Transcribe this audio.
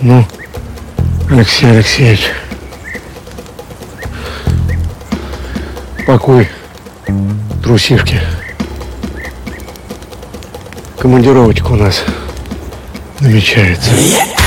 Ну, Алексей Алексеевич, пакуй трусишки. Командировочка у нас намечается.